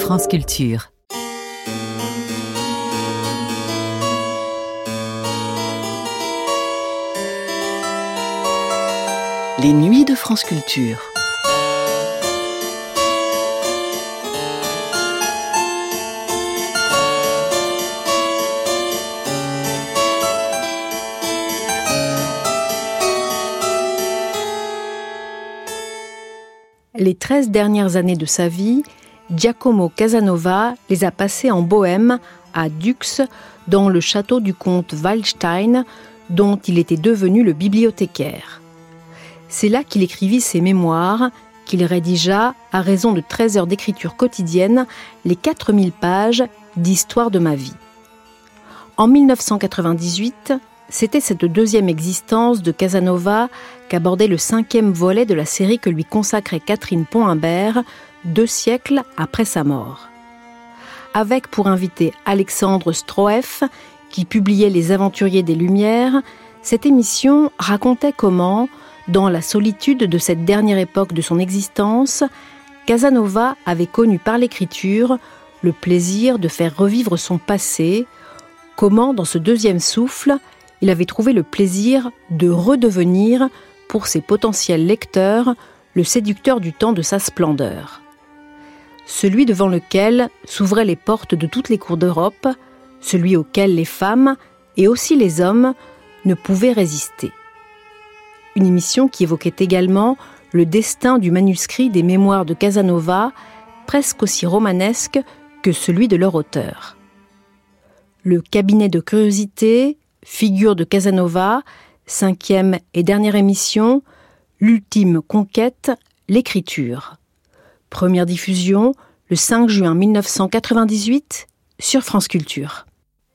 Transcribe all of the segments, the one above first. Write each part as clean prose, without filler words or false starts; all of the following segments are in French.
France Culture. Les nuits de France Culture. Les 13 dernières années de sa vie, Giacomo Casanova les a passées en Bohême, à Dux, dans le château du comte Waldstein, dont il était devenu le bibliothécaire. C'est là qu'il écrivit ses mémoires, qu'il rédigea, à raison de 13 heures d'écriture quotidienne, les 4000 pages d'Histoire de ma vie. En 1998, c'était cette deuxième existence de Casanova qu'abordait le 5e volet de la série que lui consacrait Catherine Pont-Imbert, 2 siècles après sa mort. Avec pour invité Alexandre Stroeff, qui publiait Les Aventuriers des Lumières, cette émission racontait comment, dans la solitude de cette dernière époque de son existence, Casanova avait connu par l'écriture le plaisir de faire revivre son passé, comment, dans ce deuxième souffle, il avait trouvé le plaisir de redevenir, pour ses potentiels lecteurs, le séducteur du temps de sa splendeur. Celui devant lequel s'ouvraient les portes de toutes les cours d'Europe, celui auquel les femmes, et aussi les hommes, ne pouvaient résister. Une émission qui évoquait également le destin du manuscrit des mémoires de Casanova, presque aussi romanesque que celui de leur auteur. Le cabinet de curiosité, figure de Casanova, 5e et dernière émission, l'ultime conquête, l'écriture. Première diffusion, le 5 juin 1998, sur France Culture.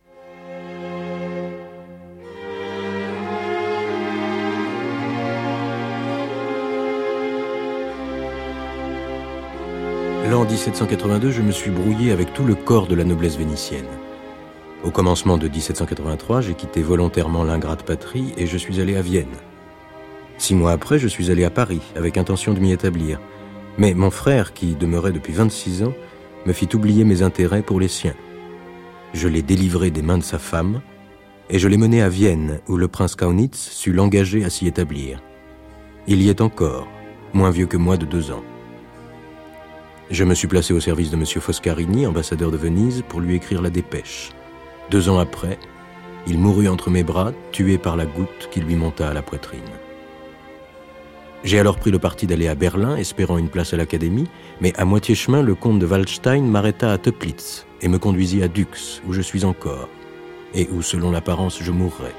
L'an 1782, je me suis brouillé avec tout le corps de la noblesse vénitienne. Au commencement de 1783, j'ai quitté volontairement l'ingrate patrie et je suis allé à Vienne. 6 mois après, je suis allé à Paris, avec intention de m'y établir. Mais mon frère, qui demeurait depuis 26 ans, me fit oublier mes intérêts pour les siens. Je l'ai délivré des mains de sa femme et je l'ai mené à Vienne, où le prince Kaunitz sut l'engager à s'y établir. Il y est encore, moins vieux que moi de 2 ans. Je me suis placé au service de M. Foscarini, ambassadeur de Venise, pour lui écrire la dépêche. 2 ans après, il mourut entre mes bras, tué par la goutte qui lui monta à la poitrine. J'ai alors pris le parti d'aller à Berlin, espérant une place à l'Académie, mais à moitié chemin, le comte de Waldstein m'arrêta à Töplitz et me conduisit à Dux, où je suis encore, et où, selon l'apparence, je mourrai.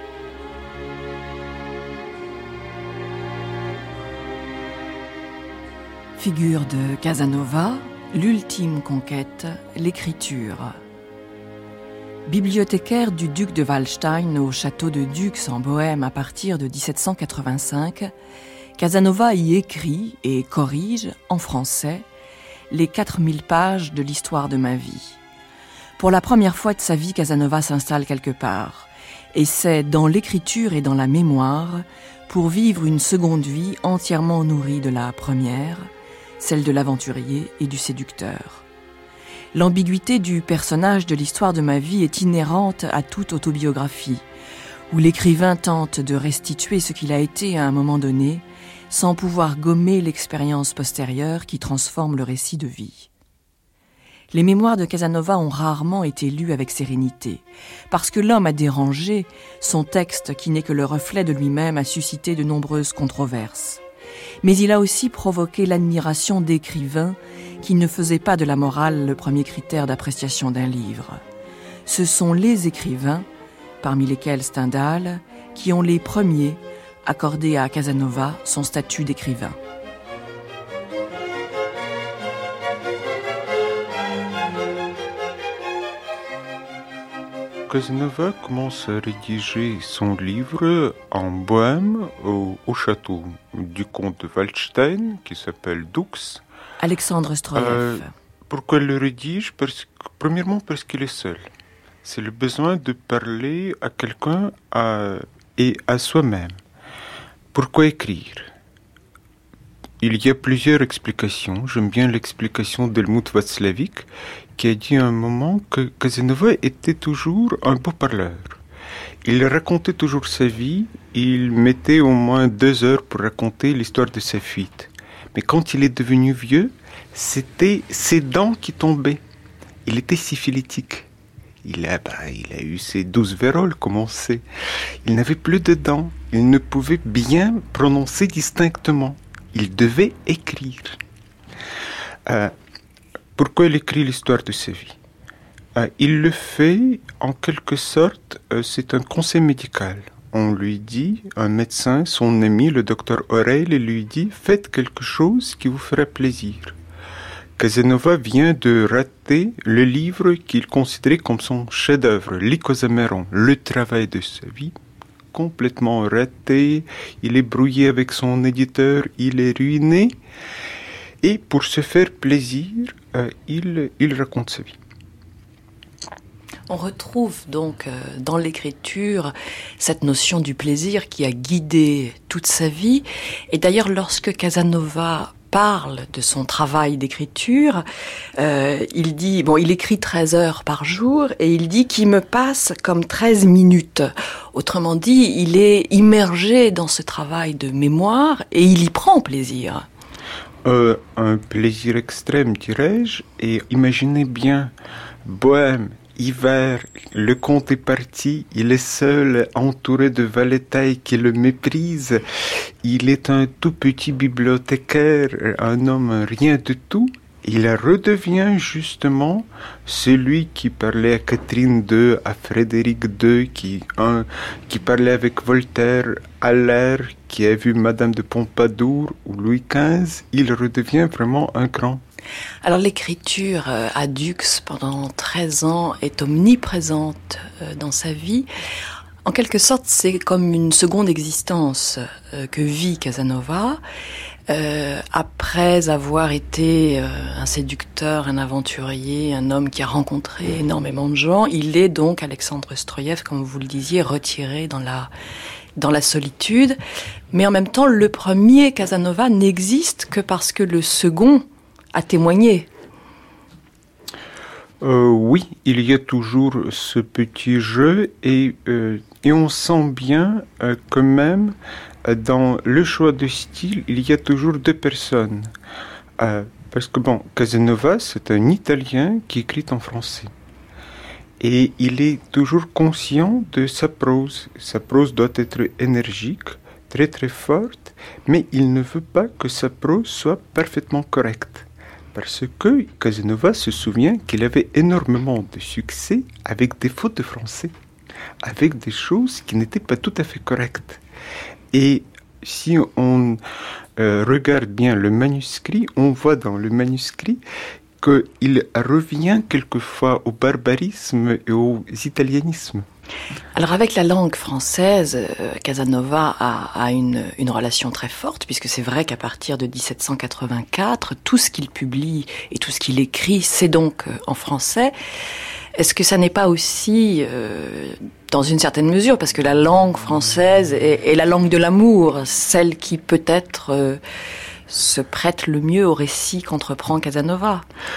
Figure de Casanova, l'ultime conquête, l'écriture. Bibliothécaire du duc de Waldstein au château de Dux en Bohême à partir de 1785, Casanova y écrit et corrige, en français, les 4000 pages de l'histoire de ma vie. Pour la première fois de sa vie, Casanova s'installe quelque part, et c'est dans l'écriture et dans la mémoire pour vivre une seconde vie entièrement nourrie de la première, celle de l'aventurier et du séducteur. L'ambiguïté du personnage de l'histoire de ma vie est inhérente à toute autobiographie, où l'écrivain tente de restituer ce qu'il a été à un moment donné, sans pouvoir gommer l'expérience postérieure qui transforme le récit de vie. Les mémoires de Casanova ont rarement été lues avec sérénité, parce que l'homme a dérangé, son texte, qui n'est que le reflet de lui-même, a suscité de nombreuses controverses. Mais il a aussi provoqué l'admiration d'écrivains qui ne faisaient pas de la morale le premier critère d'appréciation d'un livre. Ce sont les écrivains, parmi lesquels Stendhal, qui ont les premiers accordé à Casanova son statut d'écrivain. Casanova commence à rédiger son livre en Bohême, au château du comte de Waldstein, qui s'appelle Dux. Alexandre Stroeff. Pourquoi il le rédige? Premièrement, parce qu'il est seul. C'est le besoin de parler à quelqu'un et à soi-même. Pourquoi écrire? Il y a plusieurs explications. J'aime bien l'explication d'Helmut Watzlawick, qui a dit à un moment que Casanova était toujours un beau parleur. Il racontait toujours sa vie, il mettait au moins 2 heures pour raconter l'histoire de sa fuite. Mais quand il est devenu vieux, c'était ses dents qui tombaient. Il était syphilitique. Il a eu ses 12 véroles, comme on sait. Il n'avait plus de dents. Il ne pouvait bien prononcer distinctement. Il devait écrire. Pourquoi il écrit l'histoire de sa vie ? Il le fait, en quelque sorte, c'est un conseil médical. On lui dit, un médecin, son ami, le docteur O'Reilly, lui dit « Faites quelque chose qui vous fera plaisir ». Casanova vient de rater le livre qu'il considérait comme son chef-d'œuvre, l'Icosameron, le travail de sa vie, complètement raté. Il est brouillé avec son éditeur, il est ruiné. Et pour se faire plaisir, il raconte sa vie. On retrouve donc dans l'écriture cette notion du plaisir qui a guidé toute sa vie. Et d'ailleurs, lorsque Casanova parle de son travail d'écriture, il dit, il écrit 13 heures par jour et il dit qu'il me passe comme 13 minutes. Autrement dit, il est immergé dans ce travail de mémoire et il y prend plaisir. Un plaisir extrême, dirais-je, et imaginez bien, bohème, hiver, le comte est parti, il est seul, entouré de valetailles qui le méprisent. Il est un tout petit bibliothécaire, un homme rien du tout. Il redevient justement celui qui parlait à Catherine II, à Frédéric II, qui parlait avec Voltaire, Haller, qui a vu Madame de Pompadour ou Louis XV. Il redevient vraiment un grand. Alors l'écriture à Dux pendant 13 ans est omniprésente dans sa vie. En quelque sorte, c'est comme une seconde existence que vit Casanova. Après avoir été un séducteur, un aventurier, un homme qui a rencontré énormément de gens, il est donc, Alexandre Stroïev, comme vous le disiez, retiré dans la solitude. Mais en même temps, le premier Casanova n'existe que parce que le second a témoigné. Oui, il y a toujours ce petit jeu et on sent bien que même dans le choix de style, il y a toujours 2 personnes. Parce que Casanova, c'est un Italien qui écrit en français. Et il est toujours conscient de sa prose. Sa prose doit être énergique, très très forte, mais il ne veut pas que sa prose soit parfaitement correcte. Parce que Casanova se souvient qu'il avait énormément de succès avec des fautes de français, avec des choses qui n'étaient pas tout à fait correctes. Et si on regarde bien le manuscrit, on voit dans le manuscrit qu'il revient quelquefois au barbarisme et aux italianismes. Alors avec la langue française, Casanova a une relation très forte, puisque c'est vrai qu'à partir de 1784, tout ce qu'il publie et tout ce qu'il écrit, c'est donc en français. Est-ce que ça n'est pas aussi, dans une certaine mesure, parce que la langue française est la langue de l'amour, celle qui peut-être se prête le mieux au récit qu'entreprend Casanova?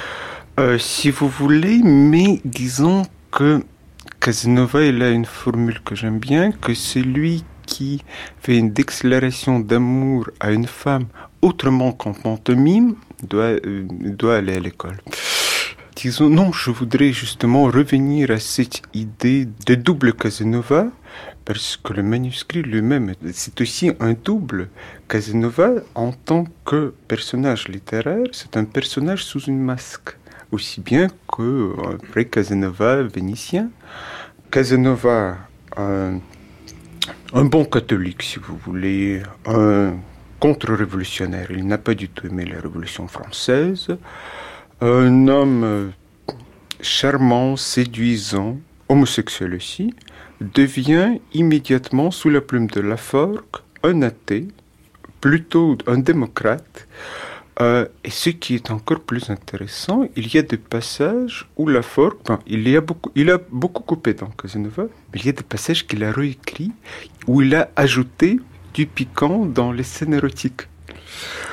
Si vous voulez, mais disons que Casanova, il a une formule que j'aime bien, que celui qui fait une déclaration d'amour à une femme autrement qu'en pantomime doit aller à l'école. Disons, non, je voudrais justement revenir à cette idée de double Casanova, parce que le manuscrit lui-même, c'est aussi un double. Casanova, en tant que personnage littéraire, c'est un personnage sous une masque, aussi bien que vrai Casanova vénitien. Casanova, un bon catholique, si vous voulez, un contre-révolutionnaire. Il n'a pas du tout aimé la Révolution française. Un homme charmant, séduisant, homosexuel aussi, devient immédiatement, sous la plume de Laforgue, un athée, plutôt un démocrate. Et ce qui est encore plus intéressant, il y a des passages où Laforgue, il a beaucoup coupé dans Casanova, mais il y a des passages qu'il a réécrits, où il a ajouté du piquant dans les scènes érotiques.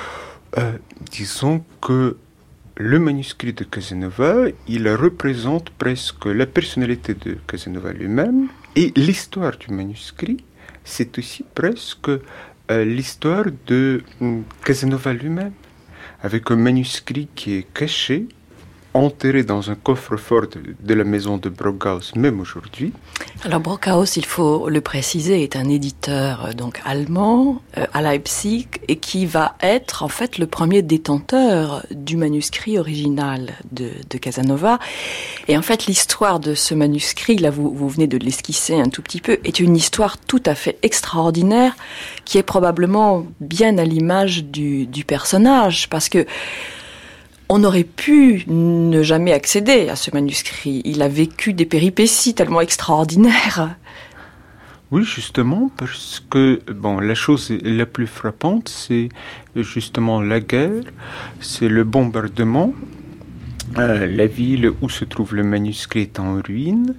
Disons que le manuscrit de Casanova, il représente presque la personnalité de Casanova lui-même, et l'histoire du manuscrit, c'est aussi presque l'histoire de Casanova lui-même, avec un manuscrit qui est caché, enterré dans un coffre-fort de la maison de Brockhaus, même aujourd'hui. Alors Brockhaus, il faut le préciser, est un éditeur donc allemand à Leipzig et qui va être en fait le premier détenteur du manuscrit original de Casanova. Et en fait, l'histoire de ce manuscrit, là vous venez de l'esquisser un tout petit peu, est une histoire tout à fait extraordinaire qui est probablement bien à l'image du personnage, parce que on aurait pu ne jamais accéder à ce manuscrit. Il a vécu des péripéties tellement extraordinaires. Oui, justement, parce que la chose la plus frappante, c'est justement la guerre, c'est le bombardement. La ville où se trouve le manuscrit est en ruine.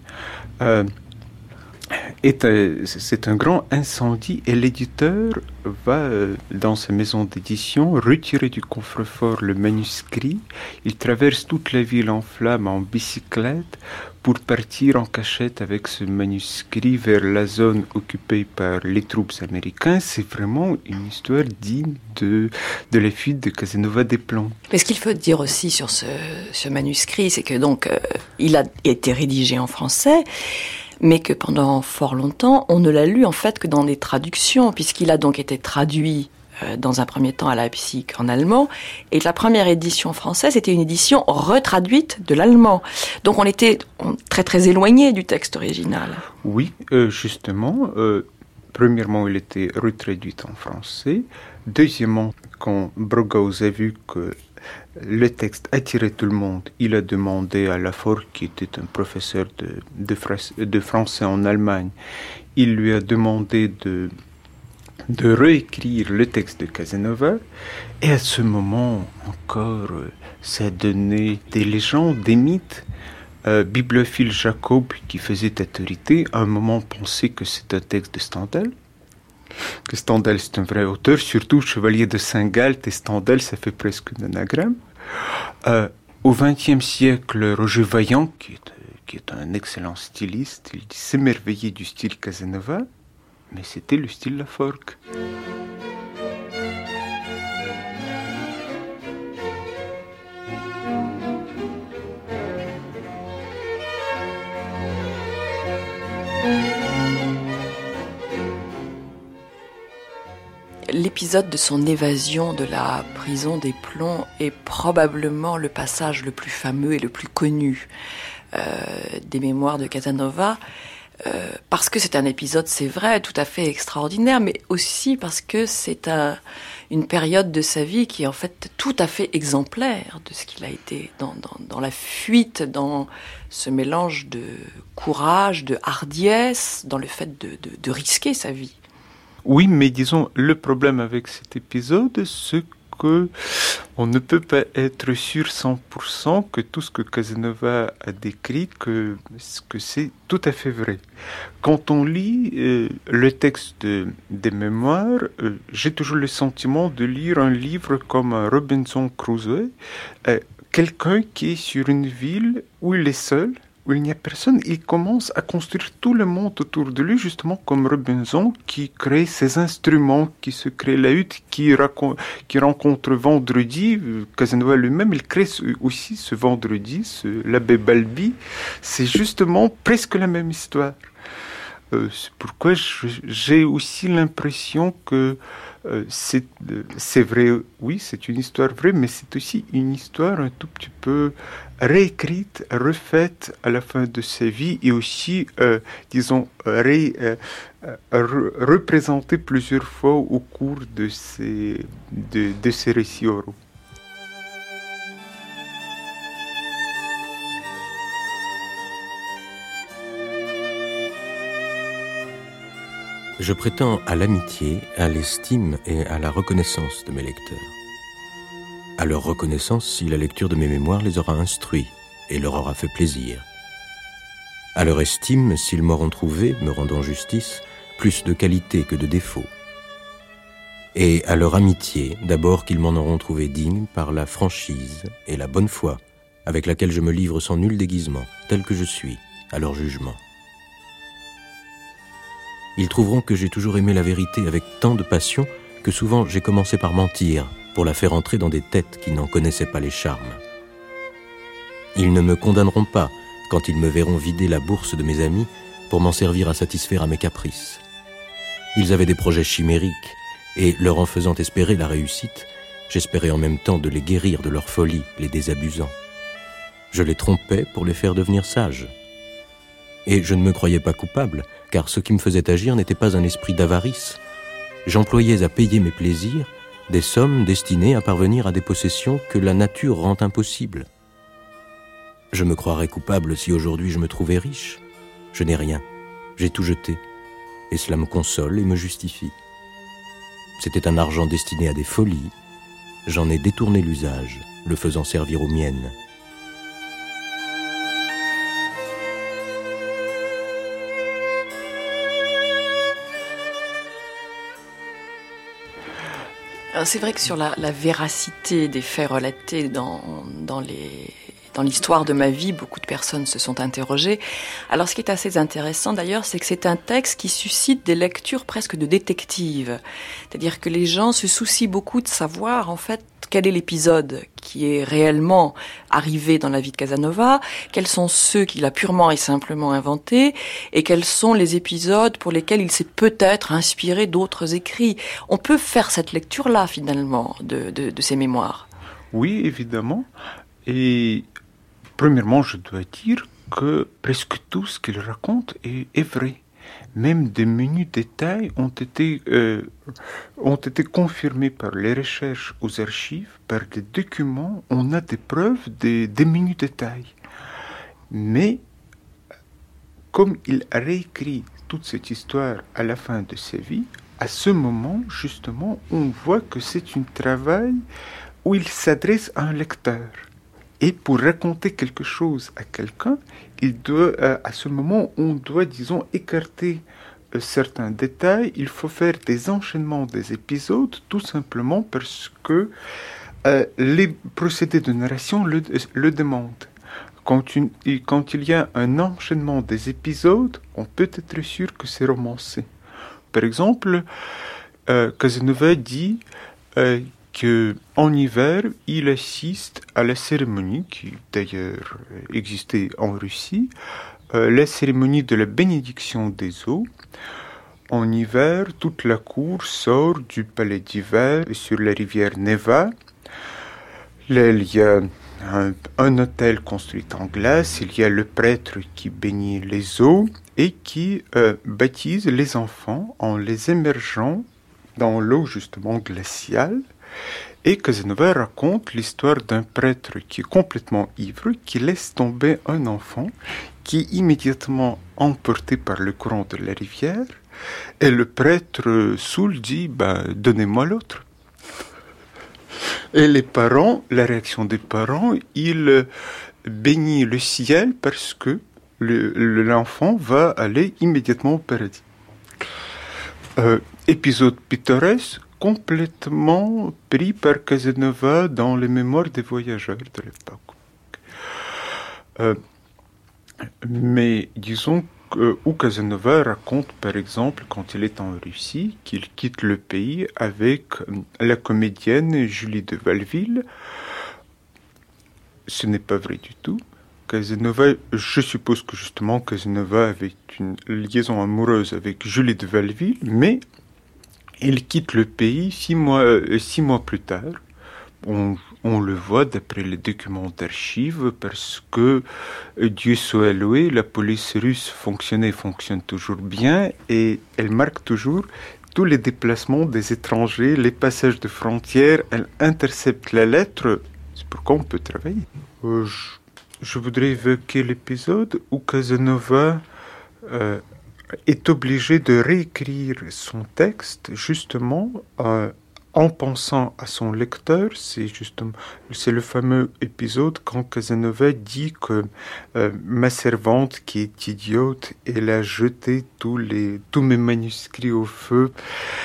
C'est un grand incendie et l'éditeur va dans sa maison d'édition retirer du coffre-fort le manuscrit. Il traverse toute la ville en flammes en bicyclette pour partir en cachette avec ce manuscrit vers la zone occupée par les troupes américaines. C'est vraiment une histoire digne de la fuite de Casanova des Plans. Mais ce qu'il faut dire aussi sur ce manuscrit, c'est que donc il a été rédigé en français, mais que pendant fort longtemps, on ne l'a lu en fait que dans des traductions, puisqu'il a donc été traduit dans un premier temps à Leipzig en allemand, et la première édition française était une édition retraduite de l'allemand. Donc on était très très éloigné du texte original. Oui, justement, premièrement, il était retraduit en français. Deuxièmement, quand Brockhaus a vu que le texte attirait tout le monde, il a demandé à Lafort, qui était un professeur de français en Allemagne, il lui a demandé de réécrire le texte de Casanova. Et à ce moment encore, ça a donné des légendes, des mythes. Bibliophile Jacob, qui faisait autorité, à un moment pensait que c'est un texte de Stendhal. Que Stendhal, c'est un vrai auteur, surtout Chevalier de Saint-Gall, et Stendhal, ça fait presque un anagramme. Au XXe siècle, Roger Vaillant, qui est un excellent styliste, il s'émerveillait du style Casanova, mais c'était le style Laforgue. L'épisode de son évasion de la prison des Plombs est probablement le passage le plus fameux et le plus connu des mémoires de Casanova, parce que c'est un épisode, c'est vrai, tout à fait extraordinaire, mais aussi parce que c'est une période de sa vie qui est en fait tout à fait exemplaire de ce qu'il a été dans la fuite, dans ce mélange de courage, de hardiesse, dans le fait de risquer sa vie. Oui, mais disons, le problème avec cet épisode, c'est que on ne peut pas être sûr 100% que tout ce que Casanova a décrit, que c'est tout à fait vrai. Quand on lit le texte des mémoires, j'ai toujours le sentiment de lire un livre comme Robinson Crusoe, quelqu'un qui est sur une ville où il est seul, où il n'y a personne, il commence à construire tout le monde autour de lui, justement comme Robinson, qui crée ses instruments, qui se crée la hutte, qui rencontre vendredi. Casanova lui-même, il crée aussi ce vendredi, l'abbé Balbi. C'est justement presque la même histoire. C'est pourquoi j'ai aussi l'impression que c'est vrai, oui, c'est une histoire vraie, mais c'est aussi une histoire un tout petit peu réécrite, refaite à la fin de sa vie et aussi, disons, représentée plusieurs fois au cours de ses récits oraux. Je prétends à l'amitié, à l'estime et à la reconnaissance de mes lecteurs. À leur reconnaissance si la lecture de mes mémoires les aura instruits et leur aura fait plaisir. À leur estime s'ils m'auront trouvé, me rendant justice, plus de qualité que de défaut. et à leur amitié, d'abord qu'ils m'en auront trouvé digne par la franchise et la bonne foi avec laquelle je me livre sans nul déguisement, tel que je suis, à leur jugement. Ils trouveront que j'ai toujours aimé la vérité avec tant de passion que souvent j'ai commencé par mentir pour la faire entrer dans des têtes qui n'en connaissaient pas les charmes. Ils ne me condamneront pas quand ils me verront vider la bourse de mes amis pour m'en servir à satisfaire à mes caprices. Ils avaient des projets chimériques, et leur en faisant espérer la réussite, j'espérais en même temps de les guérir de leur folie, les désabusant. Je les trompais pour les faire devenir sages. Et je ne me croyais pas coupable, car ce qui me faisait agir n'était pas un esprit d'avarice. J'employais à payer mes plaisirs des sommes destinées à parvenir à des possessions que la nature rend impossibles. Je me croirais coupable si aujourd'hui je me trouvais riche. Je n'ai rien, j'ai tout jeté, et cela me console et me justifie. C'était un argent destiné à des folies, j'en ai détourné l'usage, le faisant servir aux miennes. C'est vrai que sur la véracité des faits relatés dans l'histoire de ma vie, beaucoup de personnes se sont interrogées. Alors ce qui est assez intéressant d'ailleurs, c'est que c'est un texte qui suscite des lectures presque de détective. C'est-à-dire que les gens se soucient beaucoup de savoir en fait quel est l'épisode qui est réellement arrivé dans la vie de Casanova, quels sont ceux qu'il a purement et simplement inventés, et quels sont les épisodes pour lesquels il s'est peut-être inspiré d'autres écrits. On peut faire cette lecture-là finalement de ses mémoires. Oui, évidemment. Et premièrement, je dois dire que presque tout ce qu'il raconte est vrai. Même des menus détails ont été confirmés par les recherches aux archives, par des documents. On a des preuves des menus détails. Mais comme il a réécrit toute cette histoire à la fin de sa vie, à ce moment, justement, on voit que c'est un travail où il s'adresse à un lecteur. Et pour raconter quelque chose à quelqu'un, à ce moment, on doit, disons, écarter certains détails. Il faut faire des enchaînements des épisodes, tout simplement parce que les procédés de narration le demandent. Quand il y a un enchaînement des épisodes, on peut être sûr que c'est romancé. Par exemple, Casanova dit qu'en hiver, il assiste à la cérémonie, qui d'ailleurs existait en Russie, la cérémonie de la bénédiction des eaux. En hiver, toute la cour sort du palais d'hiver sur la rivière Neva. Là, il y a un autel construit en glace, il y a le prêtre qui bénit les eaux et qui baptise les enfants en les immergeant dans l'eau justement glaciale. Et Casanova raconte l'histoire d'un prêtre qui est complètement ivre, qui laisse tomber un enfant, qui est immédiatement emporté par le courant de la rivière. Et le prêtre saoul dit « donnez-moi l'autre ». Et les parents, la réaction des parents, ils bénissent le ciel parce que l'enfant va aller immédiatement au paradis. Épisode pittoresque, complètement pris par Casanova dans les mémoires des voyageurs de l'époque. Mais disons où Casanova raconte par exemple quand il est en Russie qu'il quitte le pays avec la comédienne Julie de Valleville. Ce n'est pas vrai du tout. Casanova, je suppose que justement Casanova avait une liaison amoureuse avec Julie de Valleville, mais il quitte le pays 6 mois plus tard. On le voit d'après les documents d'archives parce que, Dieu soit loué, la police russe fonctionne toujours bien et elle marque toujours tous les déplacements des étrangers, les passages de frontières, elle intercepte la lettre, c'est pourquoi on peut travailler. Je voudrais évoquer l'épisode où Casanova est obligé de réécrire son texte justement en pensant à son lecteur. C'est le fameux épisode quand Casanova dit que ma servante qui est idiote, elle a jeté tous mes manuscrits au feu.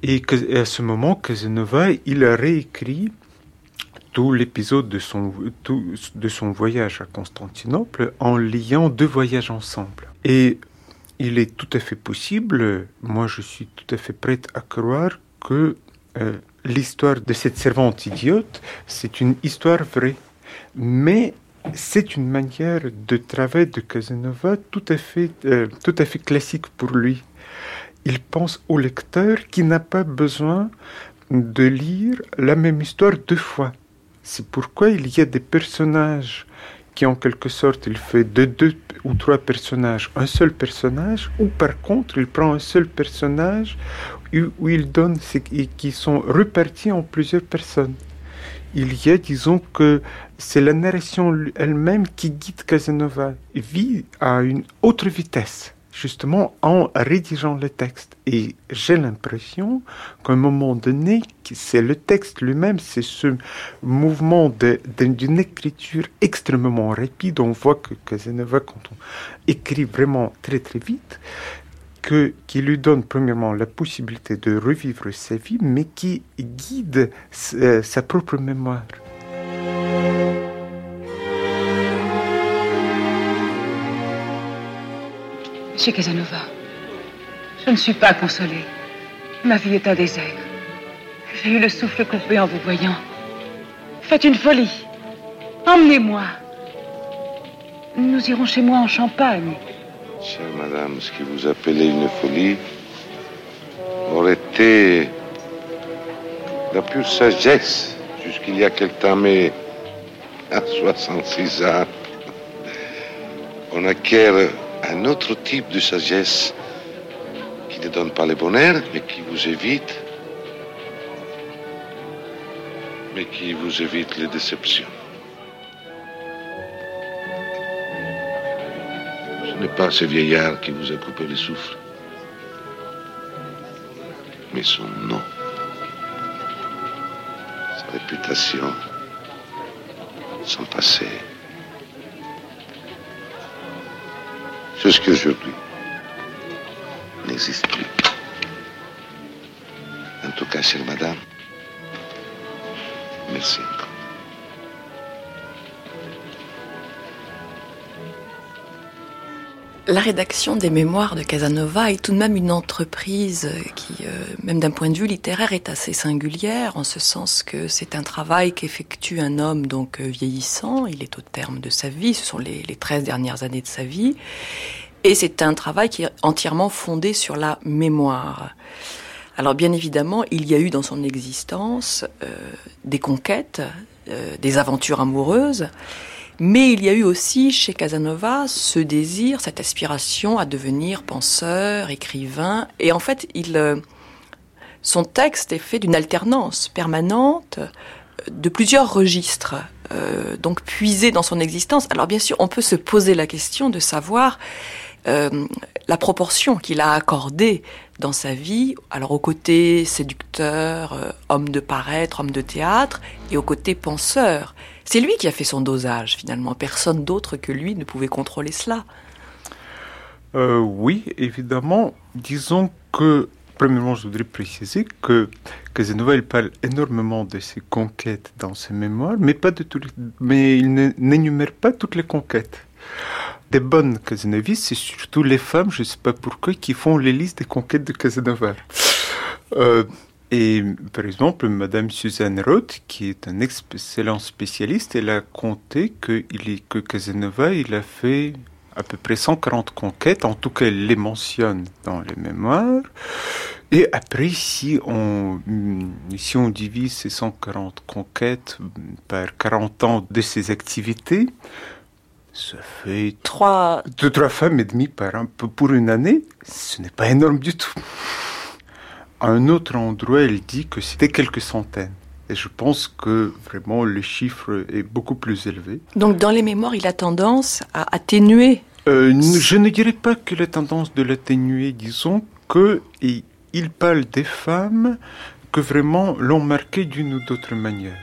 Et à ce moment, Casanova, il a réécrit tout l'épisode de son voyage à Constantinople en liant deux voyages ensemble. Et il est tout à fait possible, moi je suis tout à fait prête à croire que l'histoire de cette servante idiote, c'est une histoire vraie. Mais c'est une manière de travail de Casanova tout à fait classique pour lui. Il pense au lecteur qui n'a pas besoin de lire la même histoire deux fois. C'est pourquoi il y a des personnages qui, en quelque sorte, il fait de deux ou trois personnages un seul personnage, ou par contre, il prend un seul personnage où il donne qui sont repartis en plusieurs personnes. Il y a, disons que c'est la narration elle-même qui guide Casanova. Il vit à une autre vitesse, justement en rédigeant le texte. Et j'ai l'impression qu'à un moment donné, c'est le texte lui-même, c'est ce mouvement d'une écriture extrêmement rapide. On voit que Casanova, quand on écrit vraiment très très vite, qui lui donne premièrement la possibilité de revivre sa vie, mais qui guide sa propre mémoire. Monsieur Casanova, je ne suis pas consolée. Ma vie est un désert. J'ai eu le souffle coupé en vous voyant. Faites une folie. Emmenez-moi. Nous irons chez moi en Champagne. Chère madame, ce que vous appelez une folie aurait été la pure sagesse jusqu'il y a quelque temps, mais à 66 ans, on acquiert un autre type de sagesse qui ne donne pas le bonheur, mais qui vous évite les déceptions. Ce n'est pas ce vieillard qui vous a coupé le souffle, mais son nom, sa réputation, son passé. Jusqu'aujourd'hui, n'existe plus. En tout cas, chère madame, merci encore. La rédaction des mémoires de Casanova est tout de même une entreprise qui, même d'un point de vue littéraire, est assez singulière, en ce sens que c'est un travail qu'effectue un homme donc vieillissant. Il est au terme de sa vie, ce sont les 13 dernières années de sa vie. Et c'est un travail qui est entièrement fondé sur la mémoire. Alors bien évidemment, il y a eu dans son existence des conquêtes, des aventures amoureuses, mais il y a eu aussi chez Casanova ce désir, cette aspiration à devenir penseur, écrivain. Et en fait, son texte est fait d'une alternance permanente de plusieurs registres, donc puisés dans son existence. Alors bien sûr, on peut se poser la question de savoir la proportion qu'il a accordée dans sa vie, alors au côté séducteur, homme de paraître, homme de théâtre, et au côté penseur. C'est lui qui a fait son dosage, finalement. Personne d'autre que lui ne pouvait contrôler cela. Oui, évidemment. Disons que, premièrement, je voudrais préciser que Casanova, il parle énormément de ses conquêtes dans ses mémoires, mais il n'énumère pas toutes les conquêtes. Des bonnes casanovistes, c'est surtout les femmes, je ne sais pas pourquoi, qui font les listes des conquêtes de Casanova. Et par exemple, Madame Suzanne Roth, qui est un excellent spécialiste, elle a compté que Casanova, il a fait à peu près 140 conquêtes, en tout cas elle les mentionne dans les mémoires. Et après, si on divise ces 140 conquêtes par 40 ans de ses activités, ça fait 3 femmes et demie pour une année. Ce n'est pas énorme du tout. À un autre endroit, elle dit que c'était quelques centaines. Et je pense que vraiment le chiffre est beaucoup plus élevé. Donc dans les mémoires, il a tendance à atténuer. Je ne dirais pas qu'il a tendance de l'atténuer. Disons qu'il parle des femmes que vraiment l'ont marqué d'une ou d'autre manière.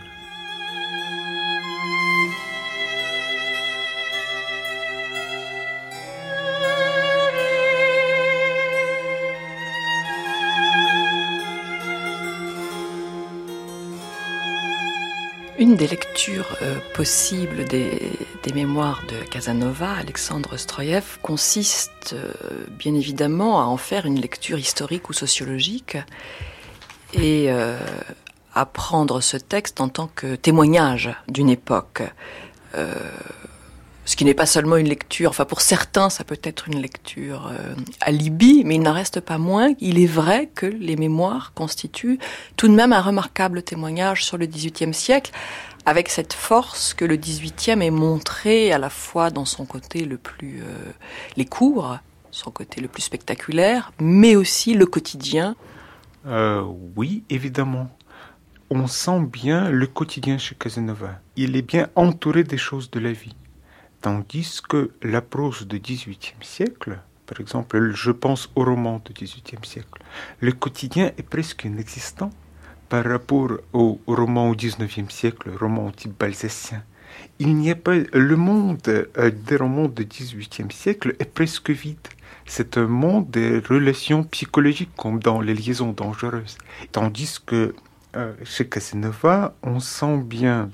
Une des lectures possibles des mémoires de Casanova, Alexandre Stroyev, consiste bien évidemment à en faire une lecture historique ou sociologique et à prendre ce texte en tant que témoignage d'une époque. Ce qui n'est pas seulement une lecture, enfin pour certains ça peut être une lecture alibi, mais il n'en reste pas moins, il est vrai que les mémoires constituent tout de même un remarquable témoignage sur le XVIIIe siècle, avec cette force que le XVIIIe est montré à la fois dans son côté le plus... les cours, son côté le plus spectaculaire, mais aussi le quotidien. Oui, évidemment. On sent bien le quotidien chez Casanova. Il est bien entouré des choses de la vie. Tandis que la prose du XVIIIe siècle, par exemple, je pense au roman du XVIIIe siècle, le quotidien est presque inexistant par rapport au roman au XIXe siècle, le roman type balzacien. Il n'y a pas... Le monde des romans du XVIIIe siècle est presque vide. C'est un monde des relations psychologiques, comme dans Les liaisons dangereuses. Tandis que chez Casanova, on sent bien...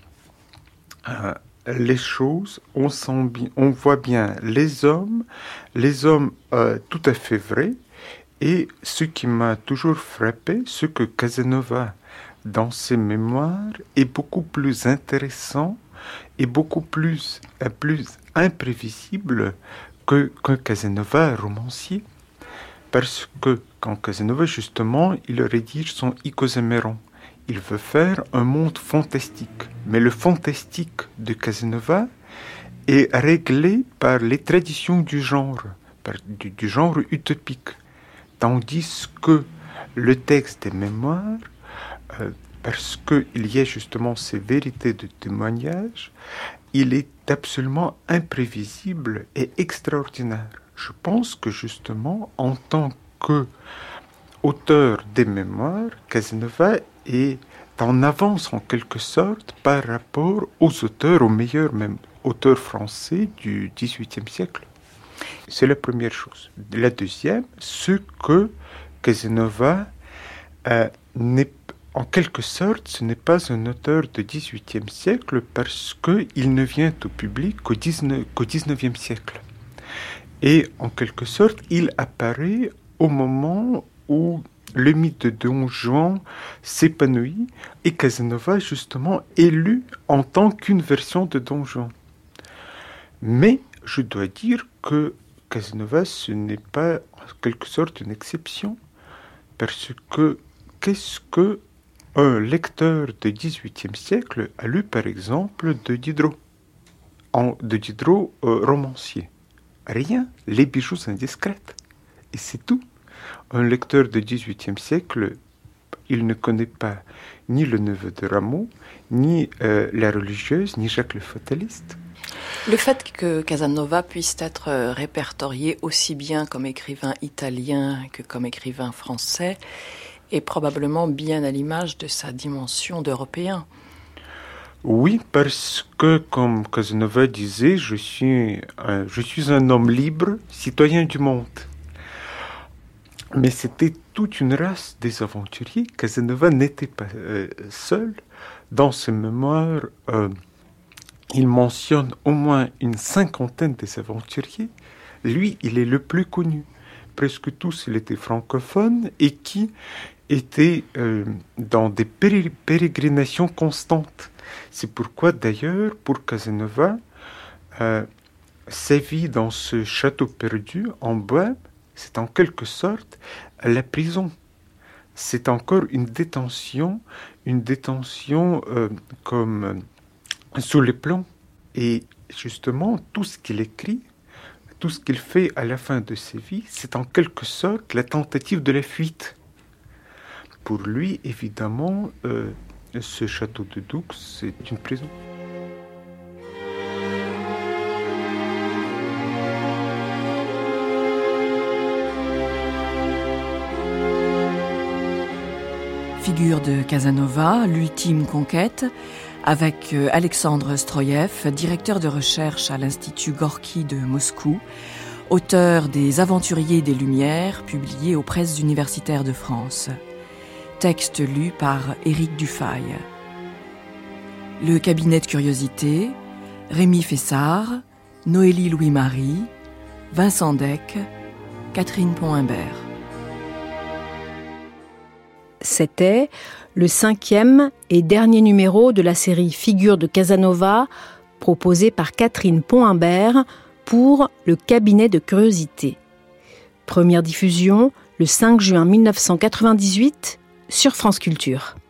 les choses, on voit bien les hommes tout à fait vrais. Et ce qui m'a toujours frappé, c'est que Casanova, dans ses mémoires, est beaucoup plus intéressant et beaucoup plus imprévisible qu'un Casanova romancier. Parce que quand Casanova, justement, il rédige son Icosaméron, il veut faire un monde fantastique. Mais le fantastique de Casanova est réglé par les traditions du genre, du genre utopique. Tandis que le texte des mémoires, parce qu'il y a justement ces vérités de témoignage, il est absolument imprévisible et extraordinaire. Je pense que justement, en tant qu'auteur des mémoires, Casanova est en avance en quelque sorte par rapport aux auteurs, aux meilleurs même auteurs français du XVIIIe siècle. C'est la première chose. La deuxième, c'est que Casanova en quelque sorte, ce n'est pas un auteur du XVIIIe siècle parce qu'il ne vient au public qu'au XIXe siècle. Et en quelque sorte, il apparaît au moment où le mythe de Don Juan s'épanouit et Casanova, justement, est lu en tant qu'une version de Don Juan. Mais je dois dire que Casanova, ce n'est pas en quelque sorte une exception, parce que qu'est-ce que un lecteur du XVIIIe siècle a lu, par exemple, de Diderot, romancier? Rien, les bijoux indiscrètes. Et c'est tout. Un lecteur du XVIIIe siècle, il ne connaît pas ni le neveu de Rameau, ni la religieuse, ni Jacques le fataliste. Le fait que Casanova puisse être répertorié aussi bien comme écrivain italien que comme écrivain français est probablement bien à l'image de sa dimension d'Européen. Oui, parce que, comme Casanova disait, je suis un homme libre, citoyen du monde. Mais c'était toute une race des aventuriers. Casanova n'était pas seul. Dans ses mémoires, il mentionne au moins une 50aine des aventuriers. Lui, il est le plus connu. Presque tous, il était francophone et qui était dans des pérégrinations constantes. C'est pourquoi, d'ailleurs, pour Casanova, sa vie dans ce château perdu en Bohême, c'est en quelque sorte la prison. C'est encore une détention comme sous les plombs. Et justement, tout ce qu'il écrit, tout ce qu'il fait à la fin de sa vie, c'est en quelque sorte la tentative de la fuite. Pour lui, évidemment, ce château de Doux, c'est une prison. Figure de Casanova, l'ultime conquête, avec Alexandre Stroyev, directeur de recherche à l'Institut Gorki de Moscou, auteur des Aventuriers des Lumières, publié aux presses universitaires de France. Texte lu par Éric Dufay. Le cabinet de curiosité, Rémi Fessard, Noélie Louis-Marie, Vincent Deck, Catherine Pont-Imbert. C'était le 5e et dernier numéro de la série Figures de Casanova, proposé par Catherine Pont-Imbert pour le cabinet de curiosité. Première diffusion le 5 juin 1998 sur France Culture.